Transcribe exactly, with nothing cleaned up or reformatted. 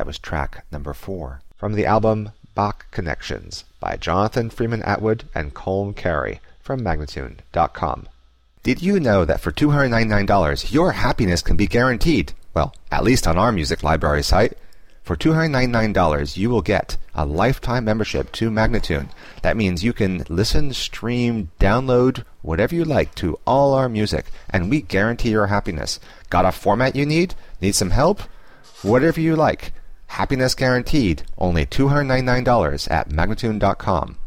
That was track number four. From the album Bach Connections by Jonathan Freeman Atwood and Colm Carey from Magnatune dot com. Did you know that for two hundred ninety-nine dollars your happiness can be guaranteed? Well, at least on our music library site. For two hundred ninety-nine dollars you will get a lifetime membership to Magnatune. That means you can listen, stream, download, whatever you like to all our music, and we guarantee your happiness. Got a format you need? Need some help? Whatever you like. Happiness guaranteed. Only two hundred ninety-nine dollars at Magnatune dot com.